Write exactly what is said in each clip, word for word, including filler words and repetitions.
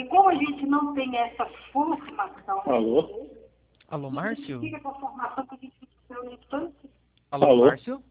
E como a gente não tem essa formação... Alô? Alô, Márcio? Fica com a formação que a gente recebeu na infância. Alô, Alô? Márcio?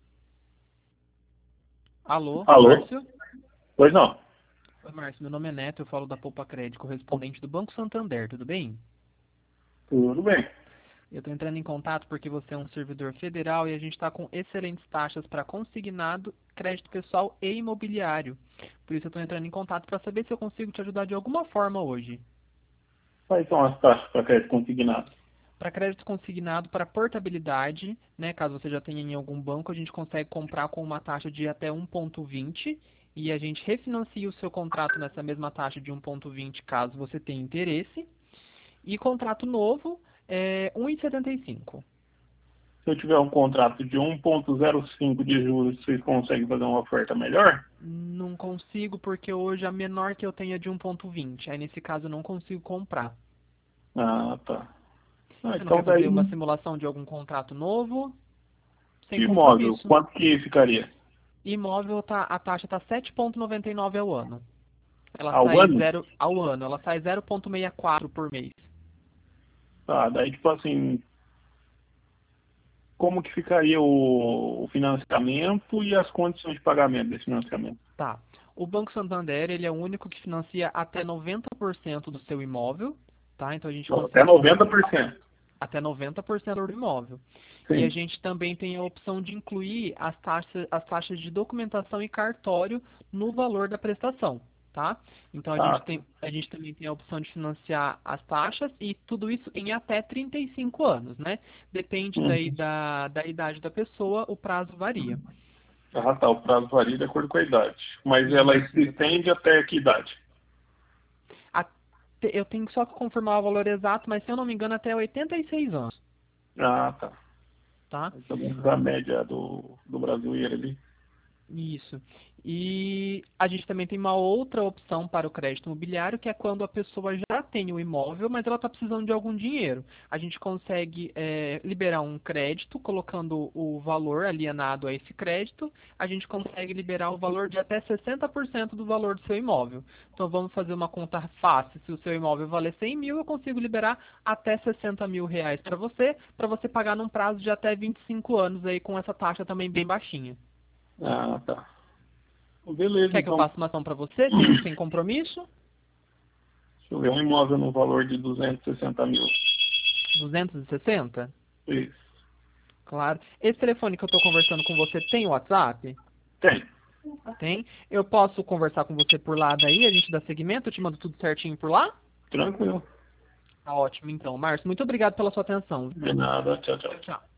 Alô, Alô? Márcio? Pois não. Oi, Márcio, meu nome é Neto, eu falo da Poupa Crédito, correspondente do Banco Santander, tudo bem? Tudo bem. Eu estou entrando em contato porque você é um servidor federal e a gente está com excelentes taxas para consignado, crédito pessoal e imobiliário. Por isso eu estou entrando em contato para saber se eu consigo te ajudar de alguma forma hoje. Quais são as taxas para crédito consignado? Para crédito consignado, para portabilidade, né, caso você já tenha em algum banco, a gente consegue comprar com uma taxa de até um vírgula vinte e a gente refinancia o seu contrato nessa mesma taxa de um vírgula vinte caso você tenha interesse. E contrato novo é um vírgula setenta e cinco. Se eu tiver um contrato de um vírgula zero cinco de juros, vocês conseguem fazer uma oferta melhor? Não consigo porque hoje a menor que eu tenho é de um vírgula vinte. Aí nesse caso eu não consigo comprar. Ah, tá. Ah, Você não então quer fazer daí, uma simulação de algum contrato novo? Sem de imóvel, compromisso. quanto que ficaria? Imóvel, tá, a taxa está sete vírgula noventa e nove ao ano. Ela Ao sai ano? zero ao ano, ela sai zero vírgula sessenta e quatro por mês. Tá, daí tipo assim, como que ficaria o, o financiamento e as condições de pagamento desse financiamento? Tá. O Banco Santander, ele é o único que financia até noventa por cento do seu imóvel, tá? Então a gente Até consegue noventa por cento. até noventa por cento do imóvel. E a Sim. gente também tem a opção de incluir as taxas, as taxas de documentação e cartório no valor da prestação, tá? Então a Ah, gente, tem, a gente também tem a opção de financiar as taxas e tudo isso em até trinta e cinco anos, né? Depende uhum. daí da, da idade da pessoa, o prazo varia. Ah, tá. O prazo varia de acordo com a idade. Mas ela Isso, se exatamente. estende até que idade? Até- eu tenho só que confirmar o valor exato, mas se eu não me engano, até oitenta e seis anos, Ah, tá. tá? Mais ou menos a média do, do brasileiro ali. Isso. E a gente também tem uma outra opção para o crédito imobiliário, que é quando a pessoa já tem o imóvel, mas ela está precisando de algum dinheiro. A gente consegue é, liberar um crédito, colocando o valor alienado a esse crédito. A gente consegue liberar o valor de até sessenta por cento do valor do seu imóvel. Então vamos fazer uma conta fácil. Se o seu imóvel valer cem mil, eu consigo liberar até sessenta mil reais para você, para você pagar num prazo de até vinte e cinco anos aí com essa taxa também bem baixinha. Ah, tá. Beleza, Quer que eu então. faça uma ação para você, sem, sem compromisso? Deixa eu ver, um imóvel no valor de duzentos e sessenta mil. duzentos e sessenta? Isso. Claro. Esse telefone que eu estou conversando com você tem WhatsApp? Tem. Tem. Eu posso conversar com você por lá daí, a gente dá seguimento, eu te mando tudo certinho por lá? Tranquilo. Tá ótimo, então. Márcio, muito obrigado pela sua atenção. De nada. Tchau, tchau. Tchau, tchau.